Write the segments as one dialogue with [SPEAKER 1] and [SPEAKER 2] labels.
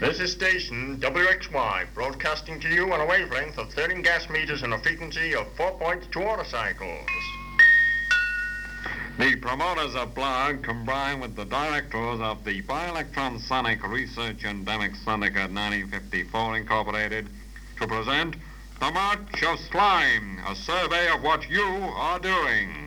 [SPEAKER 1] This is station WXY, broadcasting to you on a wavelength of 13 gas meters and a frequency of 4.2 autocycles.
[SPEAKER 2] The promoters of Blog combine with the directors of the Bioelectron Sonic Research Endemic Syndicate 1954 Incorporated to present The March of Slime, a survey of what you are doing.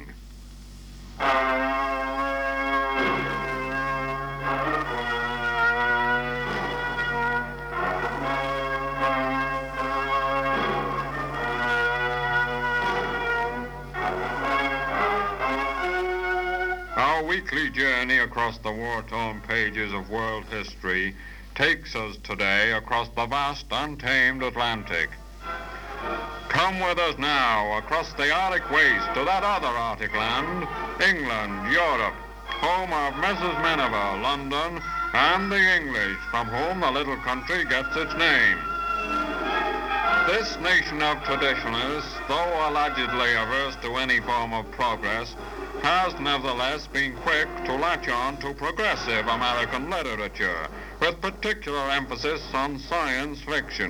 [SPEAKER 2] Our weekly journey across the war-torn pages of world history takes us today across the vast, untamed Atlantic. Come with us now across the Arctic waste to that other Arctic land, England, Europe, home of Mrs. Miniver, London, and the English, from whom the little country gets its name. This nation of traditionalists, though allegedly averse to any form of progress, has nevertheless been quick to latch on to progressive American literature, with particular emphasis on science fiction.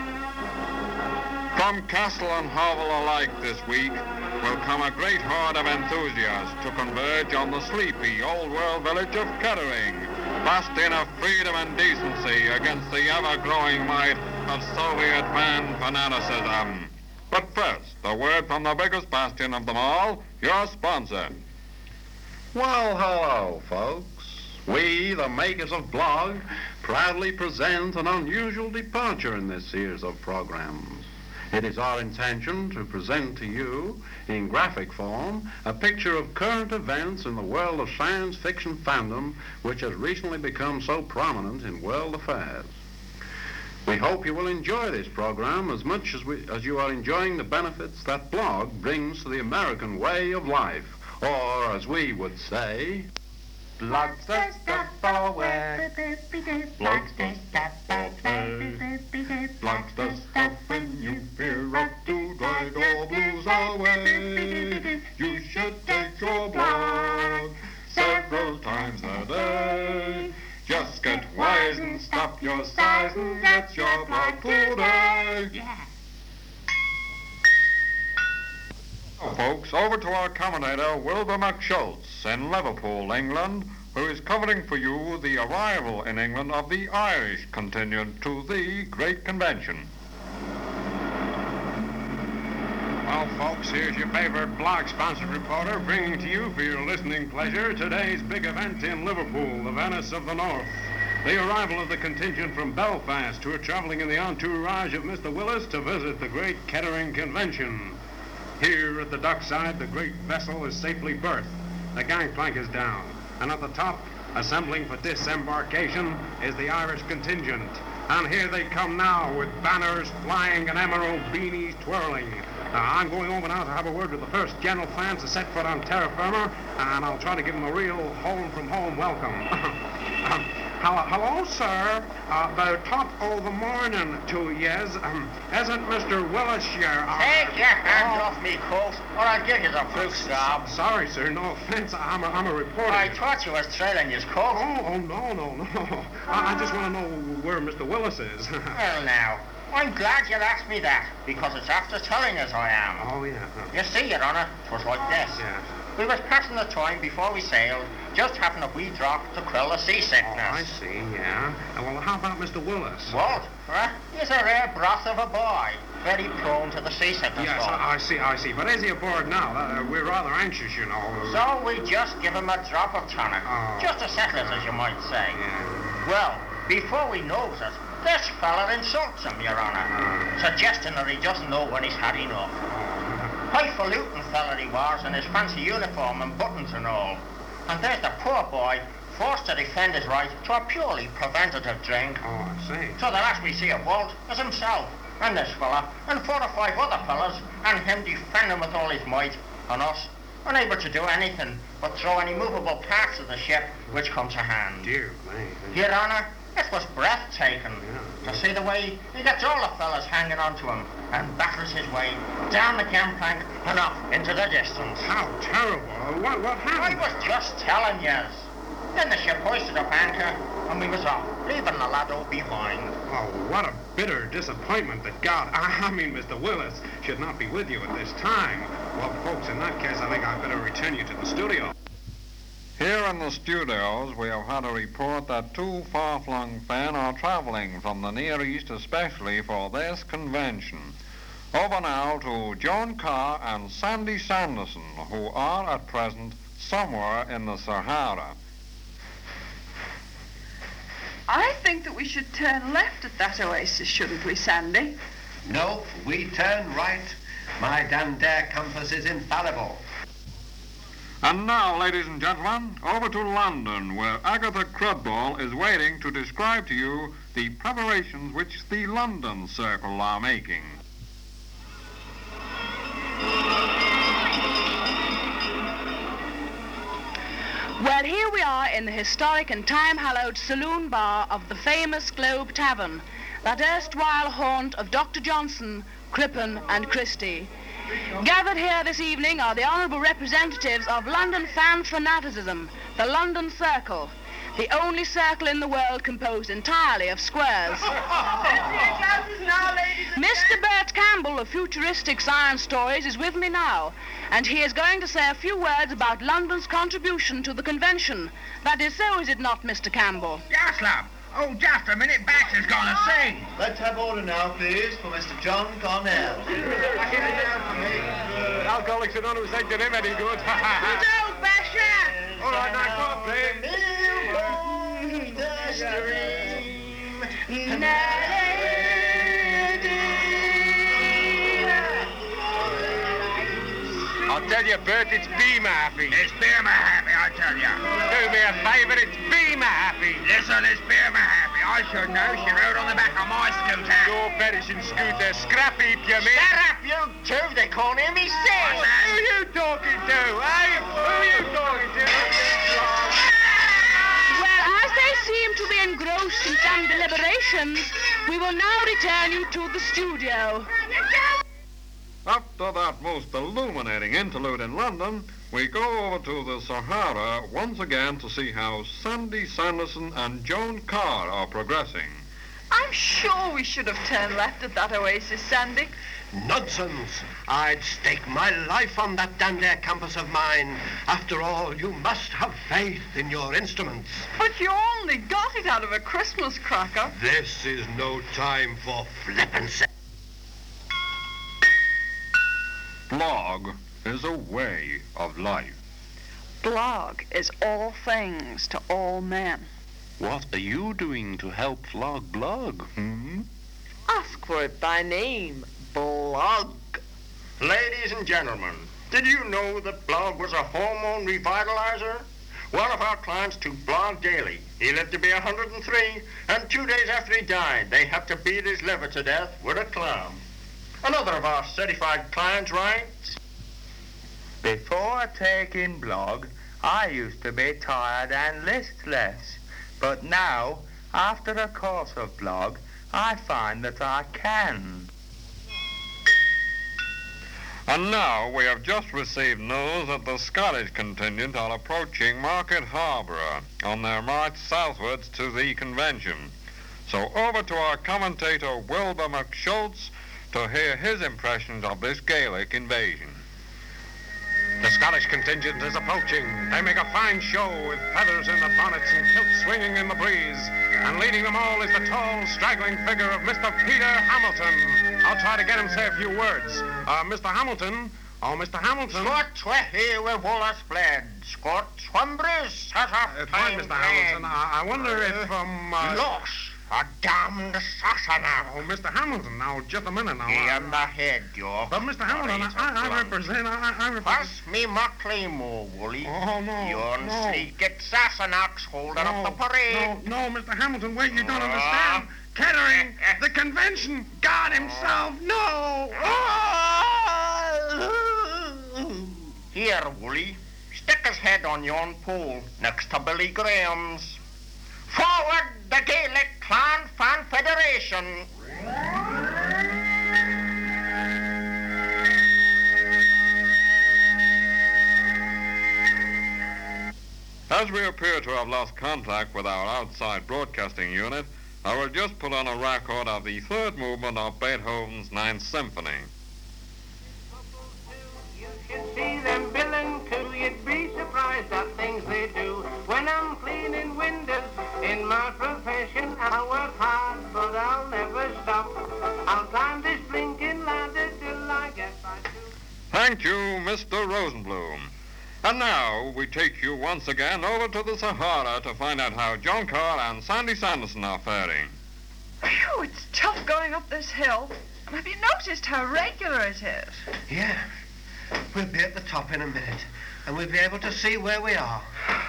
[SPEAKER 2] From castle and hovel alike this week will come a great horde of enthusiasts to converge on the sleepy old-world village of Kettering, bastion of freedom and decency against the ever-growing might of Soviet fan-fanaticism. But first, a word from the biggest bastion of them all, your sponsor.
[SPEAKER 3] Well, hello, folks. We, the makers of Blog, proudly present an unusual departure in this series of programs. It is our intention to present to you, in graphic form, a picture of current events in the world of science fiction fandom, which has recently become so prominent in world affairs. We hope you will enjoy this program as much as you are enjoying the benefits that Blog brings to the American way of life, or as we would say,
[SPEAKER 4] Blog's the stuff for work. Blog's the stuff for work.
[SPEAKER 2] Blog's the stuff when you fear up to drive your blues away. You should take your blog several times a day. Just get wise and stop your sighs and get your blog today.
[SPEAKER 4] Yeah.
[SPEAKER 2] Now, folks, over to our commentator, Wilbur McSchultz in Liverpool, England, who is covering for you the arrival in England of the Irish contingent to the Great Convention.
[SPEAKER 5] Well, folks, here's your favorite blog-sponsored reporter bringing to you for your listening pleasure today's big event in Liverpool, the Venice of the North. The arrival of the contingent from Belfast, who are traveling in the entourage of Mr. Willis to visit the Great Kettering Convention. Here at the dockside, the great vessel is safely berthed. The gangplank is down, and at the top, assembling for disembarkation, is the Irish contingent. And here they come now with banners flying and emerald beanies twirling. I'm going over now to have a word with the first general fans to set foot on terra firma, and I'll try to give them a real home-from-home welcome. Hello, sir. The top of the morning to yez. Isn't Mr. Willis here?
[SPEAKER 1] Take your hands off me, colt, or I'll give you the fruit swab.
[SPEAKER 5] Sorry, sir. No offense. I'm a reporter.
[SPEAKER 1] I thought you was trailing his colt.
[SPEAKER 5] Oh, no. I just want to know where Mr. Willis is.
[SPEAKER 1] Well, now, I'm glad you asked me that, because it's after telling us I am.
[SPEAKER 5] Oh, yeah.
[SPEAKER 1] You see, Your Honor, 'twas like this.
[SPEAKER 5] Yeah.
[SPEAKER 1] We was passing the time before we sailed, just having a wee drop to quell the seasickness.
[SPEAKER 5] Oh, I see, yeah. Well, how about Mr. Willis?
[SPEAKER 1] What? Huh? He's a rare broth of a boy, very prone to the seasickness.
[SPEAKER 5] Yes, I see. But is he aboard now? We're rather anxious, you know.
[SPEAKER 1] So we just give him a drop of tonic,
[SPEAKER 5] Oh.
[SPEAKER 1] just to settle it, as you might say.
[SPEAKER 5] Yeah.
[SPEAKER 1] Well, before we knows it, this fella insults him, Your Honor, suggesting that he doesn't know when he's had enough. Highfalutin fella he was in his fancy uniform and buttons and all. And there's the poor boy, forced to defend his right to a purely preventative drink.
[SPEAKER 5] Oh, I see.
[SPEAKER 1] So the last we see of Walt is himself, and this fella, and 4 or 5 other fellas, and him defending with all his might, and us unable to do anything but throw any movable parts of the ship which come to hand.
[SPEAKER 5] Dear me.
[SPEAKER 1] Your Honor, it was breathtaking to see the way he gets all the fellas hanging on to him and battles his way down the gangplank and off into the distance.
[SPEAKER 5] How terrible. What
[SPEAKER 1] I
[SPEAKER 5] happened?
[SPEAKER 1] was just telling yous. Then the ship hoisted up anchor, and and we was off, leaving the lad all behind.
[SPEAKER 5] Oh, what a bitter disappointment that God, I mean Mr. Willis, should not be with you at this time. Well, folks, in that case, I think I'd better return you to the studio.
[SPEAKER 2] Here in the studios, we have had a report that two far-flung men are traveling from the Near East especially for this convention. Over now to Joan Carr and Sandy Sanderson, who are at present somewhere in the Sahara.
[SPEAKER 6] I think that we should turn left at that oasis, shouldn't we, Sandy?
[SPEAKER 7] No, we turn right. My Dandare compass is infallible.
[SPEAKER 2] And now, ladies and gentlemen, over to London, where Agatha Crudball is waiting to describe to you the preparations which the London Circle are making.
[SPEAKER 8] Well, here we are in the historic and time-hallowed saloon bar of the famous Globe Tavern, that erstwhile haunt of Dr. Johnson, Crippen and Christie. Gathered here this evening are the honourable representatives of London fan fanaticism, the London Circle, the only circle in the world composed entirely of squares. Mr. Bert Campbell of Futuristic Science Stories is with me now, and he is going to say a few words about London's contribution to the convention. That is so, is it not, Mr. Campbell?
[SPEAKER 1] Yes, love. Oh, just a minute, Baxter's gonna sing.
[SPEAKER 7] Let's have order now, please, for Mr. John Cornell.
[SPEAKER 5] Alcoholics Anonymous ain't done him any good.
[SPEAKER 8] No, Basher!
[SPEAKER 5] All right, now, come on, please.
[SPEAKER 4] I'll tell you, Bert, it's Beamer Happy.
[SPEAKER 1] It's Beamer Happy, I tell you.
[SPEAKER 4] Do me a favour, it's Beamer Happy.
[SPEAKER 1] Listen, it's Beamer Happy. I should know. She rode on the back of my scooter.
[SPEAKER 4] Your perishing scooter, scrap heap, you mean?
[SPEAKER 1] Shut up, you two. They can't hear me sing.
[SPEAKER 4] Who are you talking to, eh? Who are you talking to?
[SPEAKER 8] Well, as they seem to be engrossed in some deliberations, we will now return you to the studio.
[SPEAKER 2] After that most illuminating interlude in London, we go over to the Sahara once again to see how Sandy Sanderson and Joan Carr are progressing.
[SPEAKER 6] I'm sure we should have turned left at that oasis, Sandy.
[SPEAKER 7] Nonsense. I'd stake my life on that Dandare compass of mine. After all, you must have faith in your instruments.
[SPEAKER 6] But you only got it out of a Christmas cracker.
[SPEAKER 7] This is no time for flippancy.
[SPEAKER 2] Blog is a way of life.
[SPEAKER 6] Blog is all things to all men.
[SPEAKER 3] What are you doing to help flog blog?
[SPEAKER 6] Ask for it by name, Blog.
[SPEAKER 1] Ladies and gentlemen, did you know that blog was a hormone revitalizer? One of our clients took blog daily. He lived to be 103, and 2 days after he died, they had to beat his liver to death with a clam. Another of our certified clients writes,
[SPEAKER 4] Before taking blog, I used to be tired and listless. But now, after a course of blog, I find that I can.
[SPEAKER 2] And now we have just received news that the Scottish contingent are approaching Market Harbour on their march southwards to the convention. So over to our commentator Wilbur McSchultz to hear his impressions of this Gaelic invasion.
[SPEAKER 5] The Scottish contingent is approaching. They make a fine show with feathers in the bonnets and kilts swinging in the breeze. And leading them all is the tall, straggling figure of Mr. Peter Hamilton. I'll try to get him to say a few words. Mr. Hamilton. Oh, Mr. Hamilton.
[SPEAKER 1] Scots were here where Wallace fled. Scots Humbres set up
[SPEAKER 5] Fine, Mr. Hamilton. I wonder if,
[SPEAKER 1] Loss, a damned Sassenach.
[SPEAKER 5] Oh, Mr. Hamilton, now, just a minute now.
[SPEAKER 1] In the head, York.
[SPEAKER 5] But, Mr. Hamilton, I represent...
[SPEAKER 1] Pass me my claymore, Wooly.
[SPEAKER 5] Oh, no,
[SPEAKER 1] Yon
[SPEAKER 5] no.
[SPEAKER 1] sleek Sassenachs holding up the parade.
[SPEAKER 5] No, Mr. Hamilton, wait, you don't understand. Kettering, the convention, God himself, no!
[SPEAKER 1] Here, Wooly, stick his head on yon pole next to Billy Graham's. Forward, the Gaelic Clan Fan Federation.
[SPEAKER 2] As we appear to have lost contact with our outside broadcasting unit, I will just put on a record of the third movement of Beethoven's Ninth Symphony.
[SPEAKER 9] You should see them billing too. You'd be surprised at things they do. When I'm cleaning windows in my profession, I work hard, but I'll never stop. I'll climb this blinking ladder till I get my two.
[SPEAKER 2] Thank you, Mr. Rosenblum. And now we take you once again over to the Sahara to find out how John Carr and Sandy Sanderson are faring.
[SPEAKER 6] Phew, it's tough going up this hill. Have you noticed how regular it is?
[SPEAKER 7] Yeah. We'll be at the top in a minute, and we'll be able to see where we are.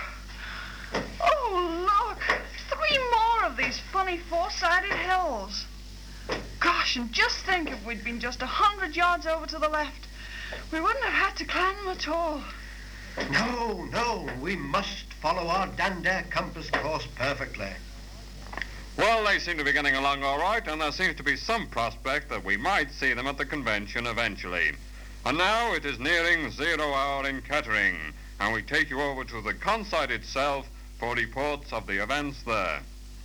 [SPEAKER 6] Oh, look! 3 more of these funny four-sided hills. Gosh, and just think if we'd been just 100 yards over to the left, we wouldn't have had to climb them at all.
[SPEAKER 7] No, we must follow our Dander compass course perfectly.
[SPEAKER 2] Well, they seem to be getting along all right, and there seems to be some prospect that we might see them at the convention eventually. And now it is nearing 0 hour in Kettering, and we take you over to the concert itself for reports of the events there.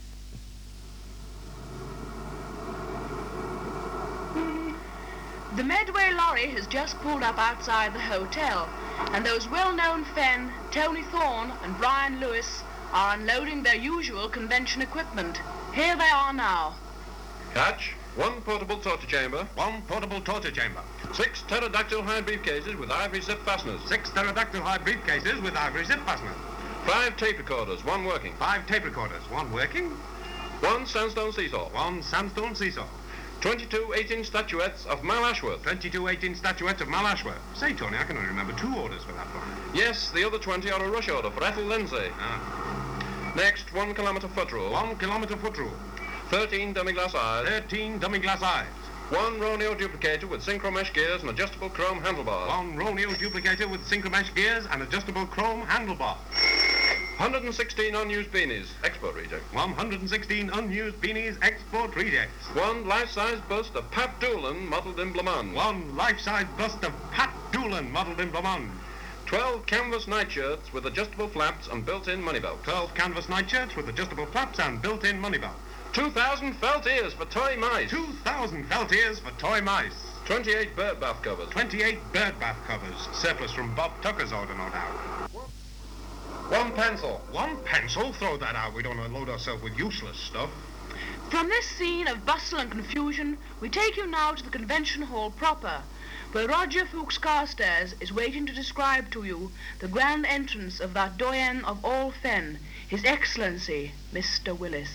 [SPEAKER 8] The Medway lorry has just pulled up outside the hotel, and those well-known Fenn, Tony Thorne and Brian Lewis are unloading their usual convention equipment. Here they are now.
[SPEAKER 3] Catch. 1 portable torture chamber.
[SPEAKER 5] 1 portable torture chamber.
[SPEAKER 3] 6 pterodactyl hide briefcases with ivory zip fasteners.
[SPEAKER 5] 6 pterodactyl hide briefcases with ivory zip fasteners.
[SPEAKER 3] 5 tape recorders, 1 working.
[SPEAKER 5] 5 tape recorders, 1 working.
[SPEAKER 3] 1 sandstone seesaw.
[SPEAKER 5] 1 sandstone seesaw.
[SPEAKER 3] 22 18 statuettes of Mal Ashworth.
[SPEAKER 5] 22 18 statuettes of Mal Ashworth. Say, Tony, I can only remember 2 orders for that one.
[SPEAKER 3] Yes, the other 20 are a rush order for Ethel Lindsay. Next, 1 kilometre foot rule.
[SPEAKER 5] 1 kilometre foot rule.
[SPEAKER 3] 13 dummy-glass eyes.
[SPEAKER 5] 13 dummy-glass eyes.
[SPEAKER 3] 1 Roneo duplicator with synchro-mesh gears and adjustable chrome handlebars.
[SPEAKER 5] 1 Roneo duplicator with synchro-mesh gears and adjustable chrome handlebars.
[SPEAKER 3] 116 unused beanies, export reject.
[SPEAKER 5] 116 unused beanies, export rejects.
[SPEAKER 3] 1 life-size bust of Pat Doolan, modelled in Blamont.
[SPEAKER 5] 1 life-size bust of Pat Doolan, modelled in Blamont.
[SPEAKER 3] 12 canvas nightshirts with adjustable flaps and built-in money belt.
[SPEAKER 5] 12 canvas nightshirts with adjustable flaps and built-in money belt.
[SPEAKER 3] 2,000 felt ears for toy mice.
[SPEAKER 5] 2,000 felt ears for toy mice.
[SPEAKER 3] 28 bird bath covers.
[SPEAKER 5] 28 bird bath covers. Surplus from Bob Tucker's order, no doubt.
[SPEAKER 3] 1 pencil.
[SPEAKER 5] 1 pencil? Throw that out. We don't want to load ourselves with useless stuff.
[SPEAKER 8] From this scene of bustle and confusion, we take you now to the convention hall proper, where Roger Fuchs Carstairs is waiting to describe to you the grand entrance of that doyen of all Fenn, His Excellency, Mr. Willis.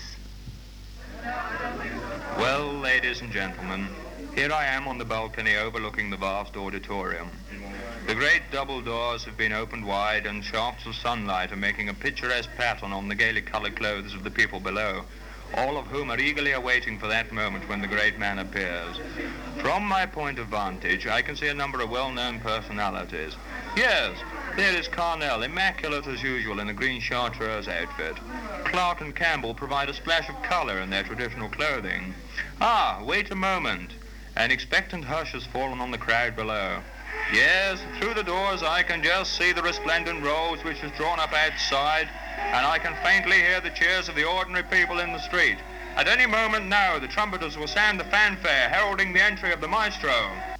[SPEAKER 4] Well, ladies and gentlemen, here I am on the balcony overlooking the vast auditorium. The great double doors have been opened wide, and shafts of sunlight are making a picturesque pattern on the gaily colored clothes of the people below, all of whom are eagerly awaiting for that moment when the great man appears. From my point of vantage, I can see a number of well-known personalities. Yes, there is Carnell, immaculate as usual in a green chartreuse outfit. Clark and Campbell provide a splash of color in their traditional clothing. Ah, wait a moment. An expectant hush has fallen on the crowd below. Yes, through the doors I can just see the resplendent rows which is drawn up outside, and I can faintly hear the cheers of the ordinary people in the street. At any moment now, the trumpeters will sound the fanfare heralding the entry of the maestro.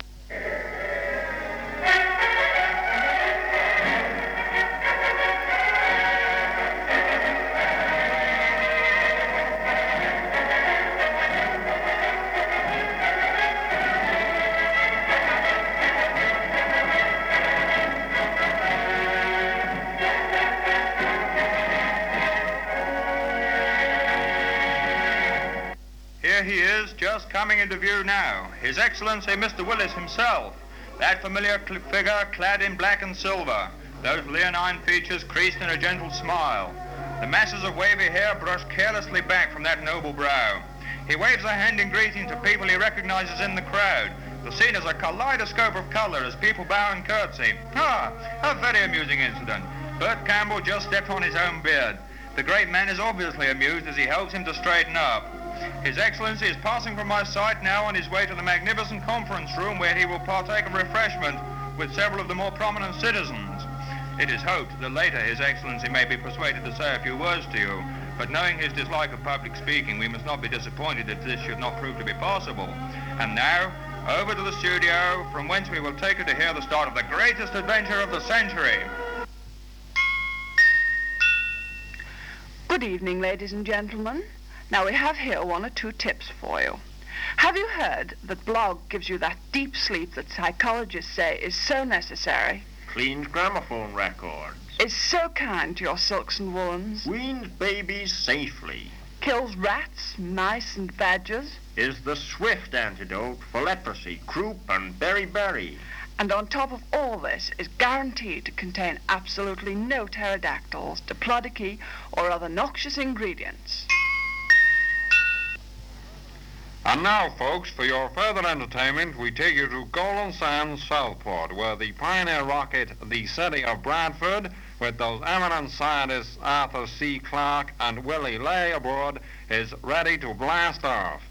[SPEAKER 4] Here he is, just coming into view now. His Excellency Mr. Willis himself. That familiar figure clad in black and silver. Those leonine features creased in a gentle smile. The masses of wavy hair brushed carelessly back from that noble brow. He waves a hand in greeting to people he recognizes in the crowd. The scene is a kaleidoscope of color as people bow and curtsy. Ah, a very amusing incident. Bert Campbell just stepped on his own beard. The great man is obviously amused as he helps him to straighten up. His Excellency is passing from my sight now on his way to the magnificent conference room where he will partake of refreshment with several of the more prominent citizens.
[SPEAKER 10] It is hoped that later His Excellency may be persuaded to say a few words to you, but knowing his dislike of public speaking, we must not be disappointed if this should not prove to be possible. And now, over to the studio, from whence we will take you to hear the start of the greatest adventure of the century.
[SPEAKER 6] Good evening, ladies and gentlemen. Now, we have here 1 or 2 tips for you. Have you heard that blog gives you that deep sleep that psychologists say is so necessary?
[SPEAKER 1] Cleans gramophone records.
[SPEAKER 6] Is so kind to your silks and woolens.
[SPEAKER 1] Weans babies safely.
[SPEAKER 6] Kills rats, mice, and badgers.
[SPEAKER 1] Is the swift antidote for leprosy, croup, and beriberi.
[SPEAKER 6] And on top of all this, is guaranteed to contain absolutely no pterodactyls, diplodocus, or other noxious ingredients.
[SPEAKER 2] And now, folks, for your further entertainment, we take you to Golden Sands, Southport, where the pioneer rocket, the City of Bradford, with those eminent scientists Arthur C. Clarke and Willie Lay aboard, is ready to blast off.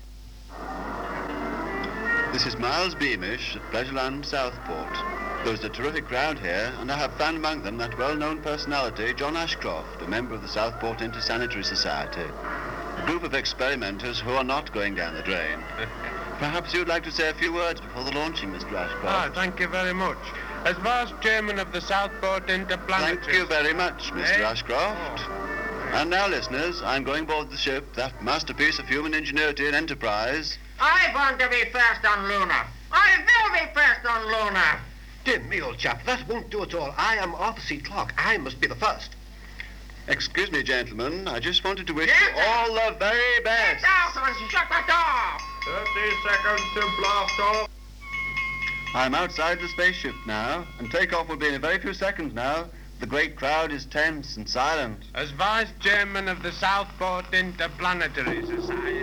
[SPEAKER 11] This is Miles Beamish at Pleasureland, Southport. There's a terrific crowd here, and I have found among them that well-known personality, John Ashcroft, a member of the Southport Intersanitary Society. A group of experimenters who are not going down the drain. Perhaps you'd like to say a few words before the launching, Mr. Ashcroft.
[SPEAKER 5] Thank you very much. As vice chairman of the Southport Interplanetary...
[SPEAKER 11] Thank you very much, Mr. Ashcroft. And now, listeners, I'm going aboard the ship, that masterpiece of human ingenuity and enterprise.
[SPEAKER 1] I want to be first on Luna. I will be first on Luna.
[SPEAKER 7] Dear me, old chap, that won't do at all. I am Arthur C. Clarke. I must be the first.
[SPEAKER 11] Excuse me, gentlemen. I just wanted to wish you all the very best.
[SPEAKER 1] Get out and shut the door.
[SPEAKER 2] 30 seconds to blast off.
[SPEAKER 11] I'm outside the spaceship now, and takeoff will be in a very few seconds now. The great crowd is tense and silent.
[SPEAKER 5] As vice chairman of the Southport Interplanetary Society...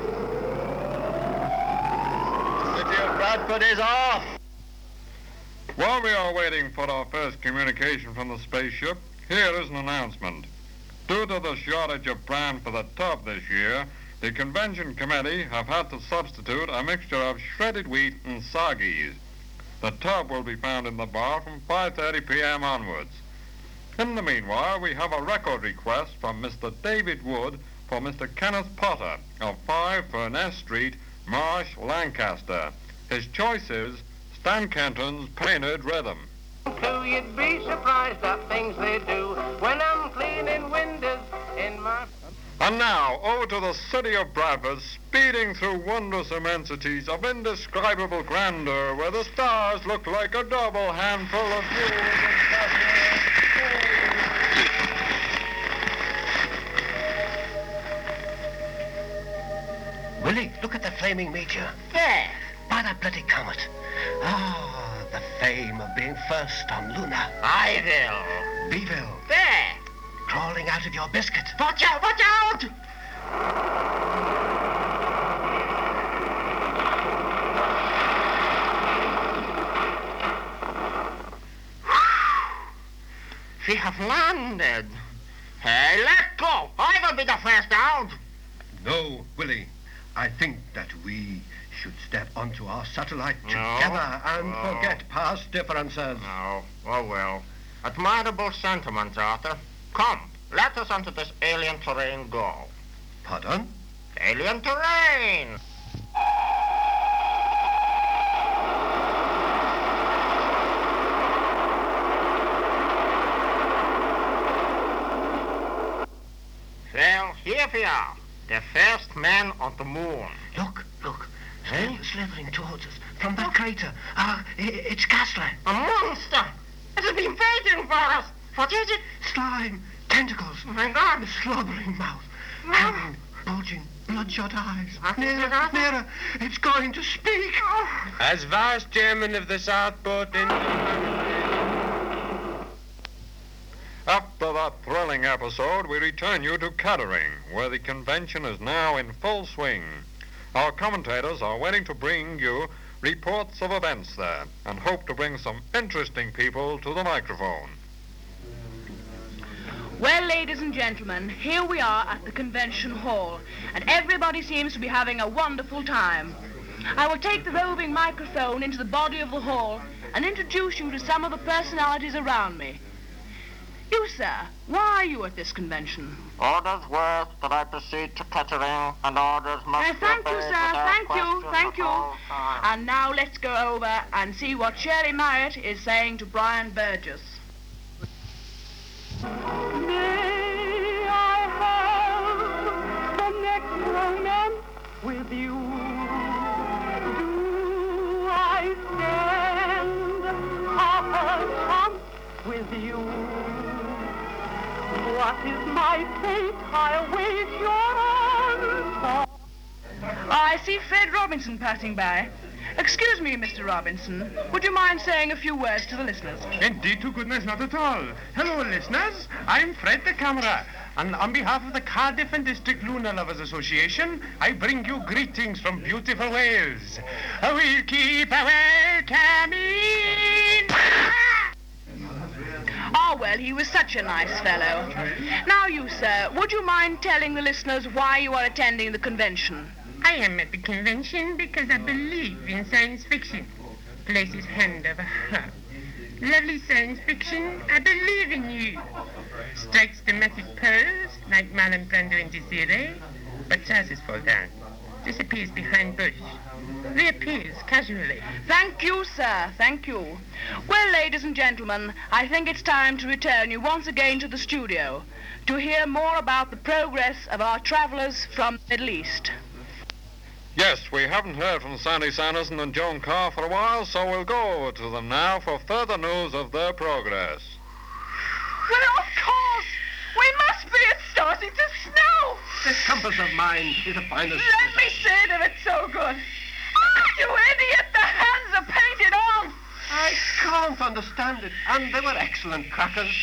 [SPEAKER 11] The City of Bradford is off!
[SPEAKER 2] While we are waiting for our first communication from the spaceship, here is an announcement. Due to the shortage of bran for the tub this year, the convention committee have had to substitute a mixture of shredded wheat and soggies. The tub will be found in the bar from 5:30 p.m. onwards. In the meanwhile, we have a record request from Mr. David Wood for Mr. Kenneth Potter of 5 Furness Street, Marsh, Lancaster. His choice is Stan Kenton's Painted Rhythm.
[SPEAKER 9] You'd be surprised at things they do when I'm cleaning windows in my...
[SPEAKER 2] And now, over to the City of Bradford, speeding through wondrous immensities of indescribable grandeur, where the stars look like a double handful of jewels and cosmos.
[SPEAKER 7] Willie, look at the flaming meteor.
[SPEAKER 1] There.
[SPEAKER 7] By that bloody comet. Ah, the fame of being first on Luna.
[SPEAKER 1] I will.
[SPEAKER 7] Beeville,
[SPEAKER 1] There.
[SPEAKER 7] crawling out of your biscuit.
[SPEAKER 1] Watch out, watch out! We have landed. Hey, let go. I will be the first out.
[SPEAKER 7] No, Willie. I think that we should step onto our satellite
[SPEAKER 1] No.
[SPEAKER 7] together and
[SPEAKER 1] No.
[SPEAKER 7] forget past differences.
[SPEAKER 1] No. Oh, well. Admirable sentiments, Arthur. Come, let us onto this alien terrain go.
[SPEAKER 7] Pardon?
[SPEAKER 1] Alien terrain! Well, here we are. The first man on the moon.
[SPEAKER 7] Look.
[SPEAKER 1] Eh?
[SPEAKER 7] Slithering towards us from that crater. It's Castle.
[SPEAKER 1] A monster! It has been waiting for us. What is it?
[SPEAKER 7] Slime, tentacles,
[SPEAKER 1] Oh, my God.
[SPEAKER 7] slobbering mouth, hanging, bulging, bloodshot eyes.
[SPEAKER 1] What is it,
[SPEAKER 7] Nearer,
[SPEAKER 1] Arthur?
[SPEAKER 7] nearer. It's going to speak.
[SPEAKER 5] As vice chairman of the Southport Interplanetary...
[SPEAKER 2] After that thrilling episode, we return you to Kettering, where the convention is now in full swing. Our commentators are waiting to bring you reports of events there and hope to bring some interesting people to the microphone.
[SPEAKER 8] Well, ladies and gentlemen, here we are at the convention hall, and everybody seems to be having a wonderful time. I will take the roving microphone into the body of the hall and introduce you to some of the personalities around me. You, sir, why are you at this convention?
[SPEAKER 1] Orders worth that I proceed to Kettering, and orders must be
[SPEAKER 8] Thank you,
[SPEAKER 1] obeyed
[SPEAKER 8] sir.
[SPEAKER 1] without
[SPEAKER 8] Thank you.
[SPEAKER 1] question
[SPEAKER 8] Thank you.
[SPEAKER 1] of all time.
[SPEAKER 8] And now let's go over and see what Shirley Marriott is saying to Brian Burgess.
[SPEAKER 9] May I have the next romance with you? Do I stand half a chance with you? What is my fate? I'll wait your answer.
[SPEAKER 8] I see Fred Robinson passing by. Excuse me, Mr. Robinson. Would you mind saying a few words to the listeners?
[SPEAKER 5] Indeed, to goodness, not at all. Hello, listeners. I'm Fred the Camera. And on behalf of the Cardiff and District Lunar Lovers Association, I bring you greetings from beautiful Wales. We'll keep a welcoming.
[SPEAKER 8] Oh, well, he was such a nice fellow. Now you, sir, would you mind telling the listeners why you are attending the convention?
[SPEAKER 12] I am at the convention because I believe in science fiction. Places hand over heart. Lovely science fiction, I believe in you. Strikes dramatic pose, like Marlon Brando in Desiree, but trousers fall down. Disappears behind bush. Reappears casually.
[SPEAKER 8] Thank you, sir. Thank you. Well, ladies and gentlemen, I think it's time to return you once again to the studio to hear more about the progress of our travellers from the Middle East.
[SPEAKER 2] Yes, we haven't heard from Sandy Sanderson and Joan Carr for a while, so we'll go over to them now for further news of their progress.
[SPEAKER 6] Well, of course. We must be. It's starting to snow.
[SPEAKER 7] This compass of mine is the finest.
[SPEAKER 6] Let me say that it's so good. Oh, you idiot. The hands are painted on.
[SPEAKER 7] I can't understand it. And they were excellent crackers.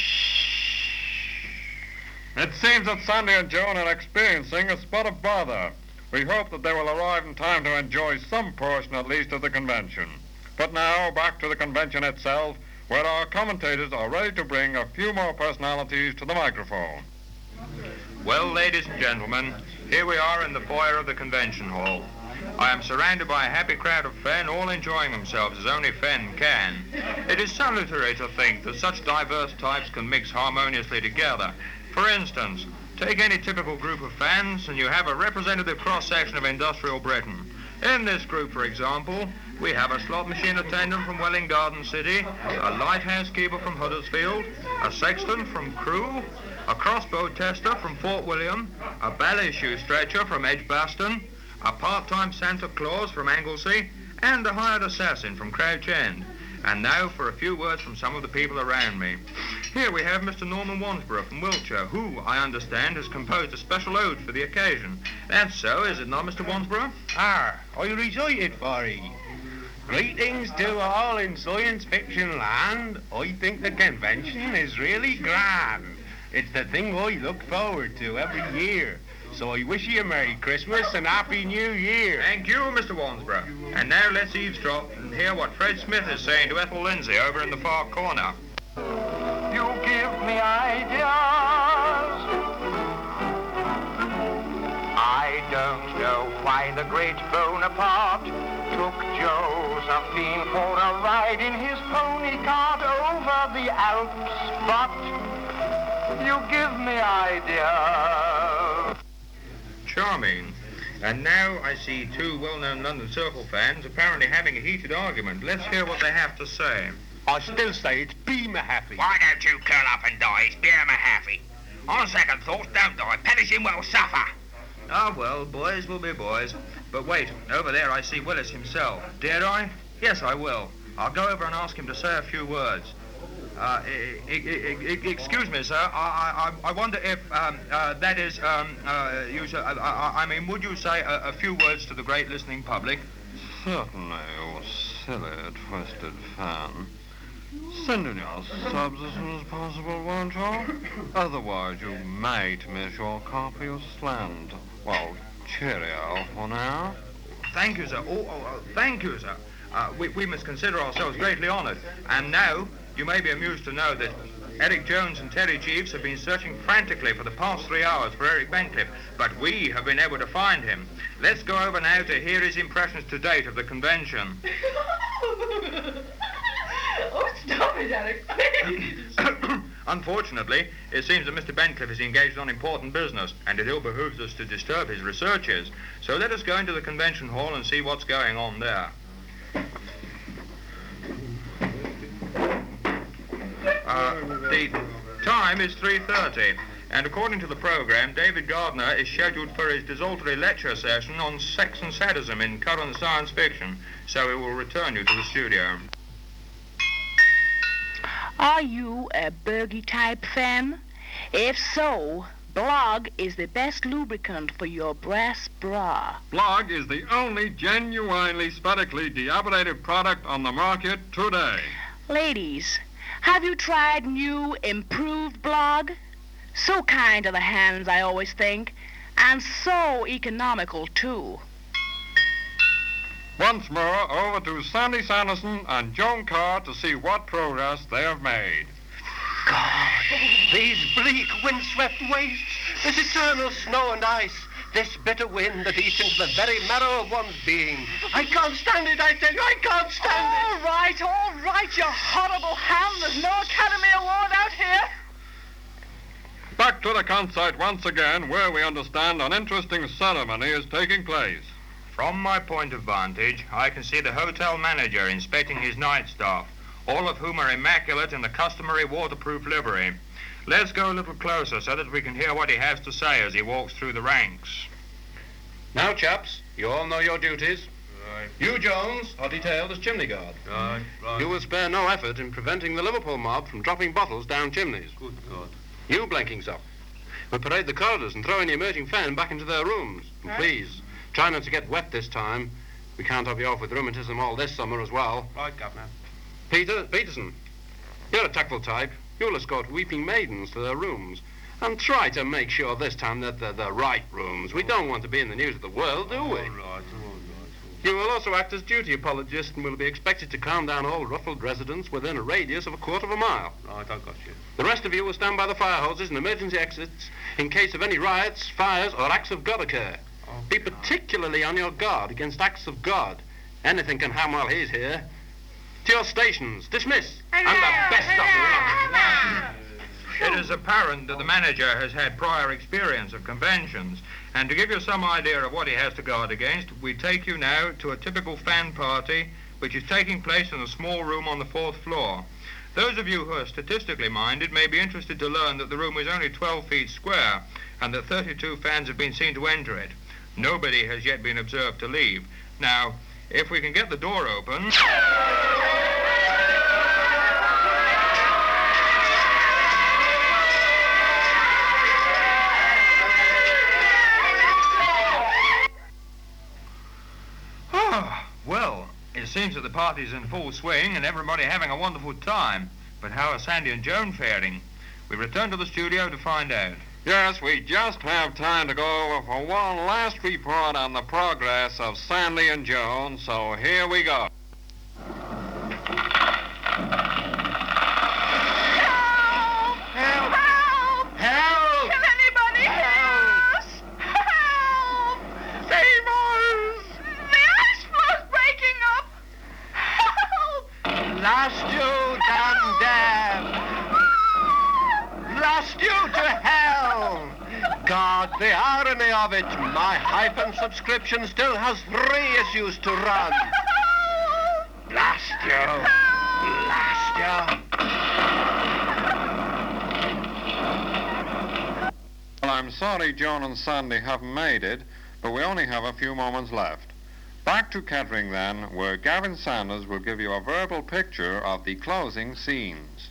[SPEAKER 2] It seems that Sandy and Joan are experiencing a spot of bother. We hope that they will arrive in time to enjoy some portion at least of the convention. But now, back to the convention itself, where our commentators are ready to bring a few more personalities to the microphone.
[SPEAKER 10] Well, ladies and gentlemen, here we are in the foyer of the convention hall. I am surrounded by a happy crowd of Fen, all enjoying themselves as only Fen can. It is salutary to think that such diverse types can mix harmoniously together. For instance, take any typical group of fans and you have a representative cross-section of industrial Britain. In this group, for example, we have a slot machine attendant from Welling Garden City, a lighthouse keeper from Huddersfield, a sexton from Crewe, a crossbow tester from Fort William, a ballet shoe stretcher from Edgbaston, a part-time Santa Claus from Anglesey, and a hired assassin from Crouch End. And now for a few words from some of the people around me. Here we have Mr. Norman Wansborough from Wiltshire, who, I understand, has composed a special ode for the occasion. That's so, is it not, Mr. Wansborough?
[SPEAKER 5] I recite it for ye. Greetings to all in science fiction land. I think the convention is really grand. It's the thing I look forward to every year. So I wish you a Merry Christmas and Happy New Year.
[SPEAKER 10] Thank you, Mr. Wansborough. And now let's eavesdrop and hear what Fred Smith is saying to Ethel Lindsay over in the far corner.
[SPEAKER 9] You give me ideas. I don't know why the great Bonaparte took Josephine for a ride in his pony cart over the Alps, but you give me ideas.
[SPEAKER 10] Charming. And now I see two well-known London Circle fans apparently having a heated argument. Let's hear what they have to say.
[SPEAKER 5] I still say it's Be Mahaffey.
[SPEAKER 13] Why don't you curl up and die? It's Beer Mahaffey. On second thoughts, don't die. Perishing will suffer.
[SPEAKER 10] Ah, well, boys will be boys. But wait, over there I see Willis himself. Dare I? Yes, I will. I'll go over and ask him to say a few words. Excuse me, sir. I wonder if that is, you sir, I mean, would you say a few words to the great listening public?
[SPEAKER 2] Certainly, you silly, twisted fan. Send in your subs as soon as possible, won't you? Otherwise, you might miss your copy of Slant. Well, cheerio for now.
[SPEAKER 10] Thank you, sir. Thank you, sir. We must consider ourselves greatly honored. And now, you may be amused to know that Eric Jones and Terry Jeeves have been searching frantically for the past 3 hours for Eric Bencliffe, but we have been able to find him. Let's go over now to hear his impressions to date of the convention.
[SPEAKER 6] Oh, stop it, Eric.
[SPEAKER 10] Unfortunately, it seems that Mr. Bentcliffe is engaged on important business, and it ill behooves us to disturb his researches. So let us go into the convention hall and see what's going on there. The time is 3:30, and according to the program, David Gardner is scheduled for his desultory lecture session on sex and sadism in current science fiction, so he will return you to the studio.
[SPEAKER 8] Are you a Bergie type fan? If so, Blog is the best lubricant for your brass bra.
[SPEAKER 2] Blog is the only genuinely spherically deaborated product on the market today.
[SPEAKER 8] Ladies, have you tried new improved Blog? So kind to the hands, I always think, and so economical, too.
[SPEAKER 2] Once more, over to Sandy Sanderson and Joan Carr to see what progress they have made.
[SPEAKER 7] God, these bleak, windswept wastes, this eternal snow and ice, this bitter wind that eats into the very marrow of one's being. I can't stand it, I tell you, I can't stand it.
[SPEAKER 6] All right, you horrible ham. There's no Academy Award out here.
[SPEAKER 2] Back to the concert once again, where we understand an interesting ceremony is taking place.
[SPEAKER 10] From my point of vantage, I can see the hotel manager inspecting his night staff, all of whom are immaculate in the customary waterproof livery. Let's go a little closer so that we can hear what he has to say as he walks through the ranks.
[SPEAKER 3] Now, chaps, you all know your duties.
[SPEAKER 5] Right.
[SPEAKER 3] You, Jones, are detailed as chimney guard.
[SPEAKER 5] Right.
[SPEAKER 3] You will spare no effort in preventing the Liverpool mob from dropping bottles down chimneys.
[SPEAKER 5] Good God.
[SPEAKER 3] You, Blenkingsop, will parade the corridors and throw any emerging fan back into their rooms. And please, try not to get wet this time. We can't have you off with rheumatism all this summer as well.
[SPEAKER 5] Right, Governor.
[SPEAKER 3] Peterson, you're a tactful type. You'll escort weeping maidens to their rooms. And try to make sure this time that they're the right rooms. We don't want to be in the news of the world, do we?
[SPEAKER 5] All right.
[SPEAKER 3] You will also act as duty apologist and will be expected to calm down all ruffled residents within a radius of 1/4 mile.
[SPEAKER 5] Right, I got you.
[SPEAKER 3] The rest of you will stand by the fire hoses and emergency exits in case of any riots, fires, or acts of God occur. Be particularly on your guard against acts of God. Anything can happen while he's here. To your stations. Dismiss. And the best of luck.
[SPEAKER 10] It is apparent that the manager has had prior experience of conventions, and to give you some idea of what he has to guard against, we take you now to a typical fan party which is taking place in a small room on the 4th floor. Those of you who are statistically minded may be interested to learn that the room is only 12 feet square and that 32 fans have been seen to enter it. Nobody has yet been observed to leave. Now, if we can get the door open... Well, it seems that the party's in full swing and everybody having a wonderful time. But how are Sandy and Joan faring? We return to the studio to find out.
[SPEAKER 2] Yes, we just have time to go over for one last report on the progress of Sandy and Joan, so here we go.
[SPEAKER 6] Help! Can anybody hear us? Help! Save us! The ice flow's breaking up! Help!
[SPEAKER 7] Blast you, damn dam! Blast you to hell! God, the irony of it. My hyphen subscription still has 3 issues to run. Blast you! Blast you!
[SPEAKER 2] Well, I'm sorry Joan and Sandy haven't made it, but we only have a few moments left. Back to Kettering then, where Gavin Sanders will give you a verbal picture of the closing scenes.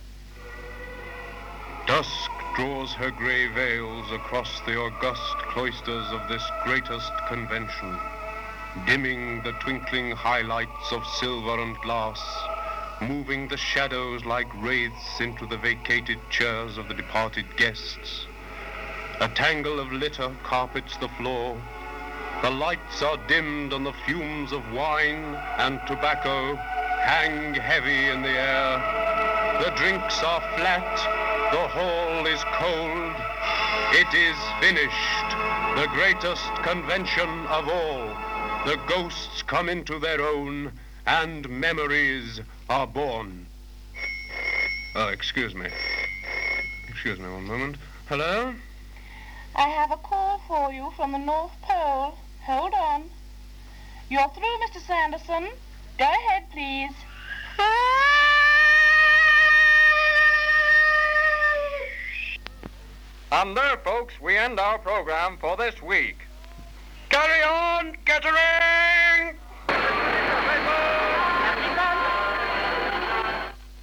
[SPEAKER 14] Dusk draws her grey veils across the august cloisters of this greatest convention, dimming the twinkling highlights of silver and glass, moving the shadows like wraiths into the vacated chairs of the departed guests. A tangle of litter carpets the floor. The lights are dimmed and the fumes of wine and tobacco hang heavy in the air. The drinks are flat. The hall is cold. It is finished. The greatest convention of all. The ghosts come into their own and memories are born. Excuse me. Excuse me one moment. Hello?
[SPEAKER 8] I have a call for you from the North Pole. Hold on. You're through, Mr. Sanderson. Go ahead, please.
[SPEAKER 2] And there, folks, we end our program for this week. Carry on, Gatorade!